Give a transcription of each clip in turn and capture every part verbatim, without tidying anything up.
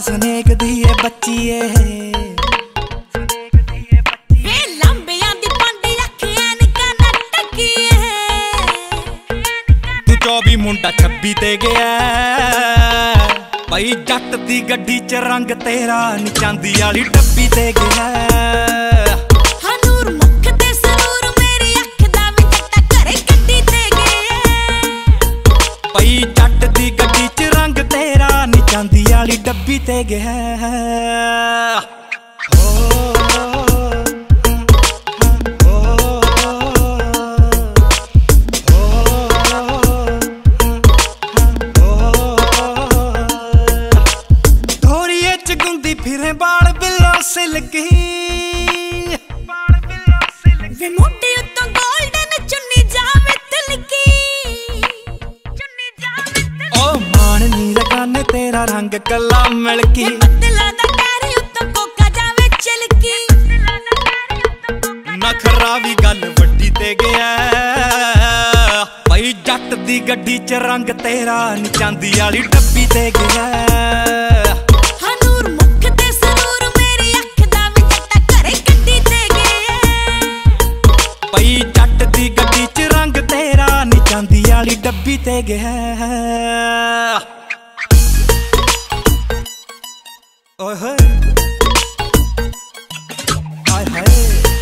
Snake ਦੀ ਏ ਬੱਚੀ ਏ ਵੇ ਲੰਬਿਆਂ ਦੀ ਪੰਡ ਅੱਖਾਂ ਨਿਕਾ ਨਟਕੀ ਏ ਤੂੰ ਚੌਵੀ ਮੁੰਡਾ ਛੱਬੀ ਤੇ ਗਿਆ ਭਾਈ ਜੱਟ ਦੀ ਗੱਡੀ ਚ ਰੰਗ ਤੇਰਾ ਨੀ ਚਾਂਦੀ ਵਾਲੀ ਡੱਬੀ ਤੇ ਗਿਆ ਹਨੂਰ ਮੁਖ ਤੇ ਸਰੂਰ ਮੇਰੀ ਅੱਖ ਦਾ ਵੀ ਜੱਟਾ ਘਰੇ ਗੱਡੀ ਤੇ ਗਿਆ ਭਾਈ ਜੱਟ ਦੀ ਗੱਡੀ ਚ ਰੰਗ ਤੇਰਾ ਨੀ ਚਾਂਦੀ ਵਾਲੀ ਡੱਬੀ ਤੇ ਗਿਆ फिरे बाल बिल्लो सिल्की वे मोटी उत्तों गोल्डन चुन्नी जावे तिलकी चुन्नी जावे तिलकी ओ मान नी लगाने तेरा रंग कला मिलकी बदला दा कारी उत्तों कोका जावे चिलकी नखरा भी गल वड्डी ते गया भाई जट दी गड्डी च रंग तेरा नी चांदी वाली डब्बी ते गया जट दी गड्डी च रंग तेरा नी चांदी वाली डब्बी ते गया ओए होए हाय हाय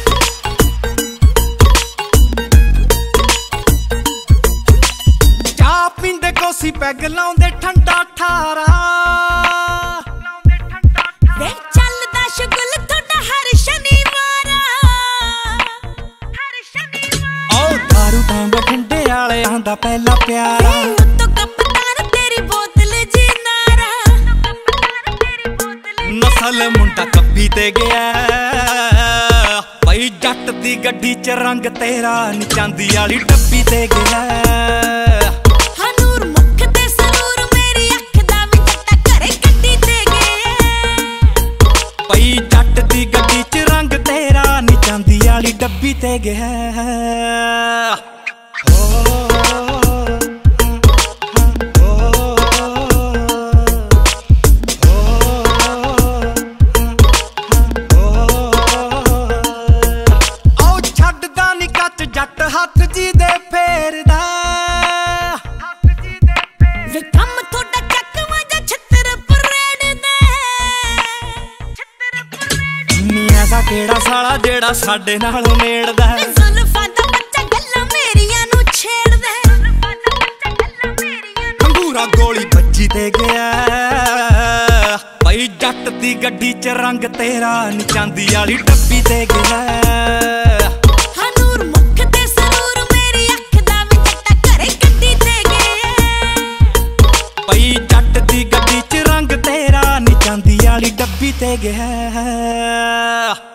चा पींदे कोसी पैग लाउंदे ठंडा ठारा वे चलदा शुगल थोड़ा हर शनिवार ठंडे आले आंदा पहला प्यार तो कप्तान तेरी बोतल जी नारा नसल मुंडा कब्बी ते गया भाई जट दी गड्डी च रंग तेरा नी चांदी वाली डब्बी ते गया हनूर मुख ते सरूर मेरी अख दा भी जट्टा घरे गड्डी ते गया भाई जट दी गड्डी च रंग तेरा नी चांदी वाली डब्बी ते गया जट हाथ जी दे फेरदा वे कम थोड़ा चकवा जा छत्तर परेड दे छत्तर परेड नी ऐसा केड़ा साला जेड़ा साडे नाल मेड़दा जुल्फां दा बच्चा गल्लां मेरियां नू छेड़दा जुल्फां दा बच्चा गल्लां मेरियां खंगूरा गोली बज्जी ते गया भाई जट दी गड्डी च रंग तेरा नी चांदी वाली डब्बी ते गया जट दी गड्डी च रंग तेरा नी चांदी वाली डब्बी ते गया।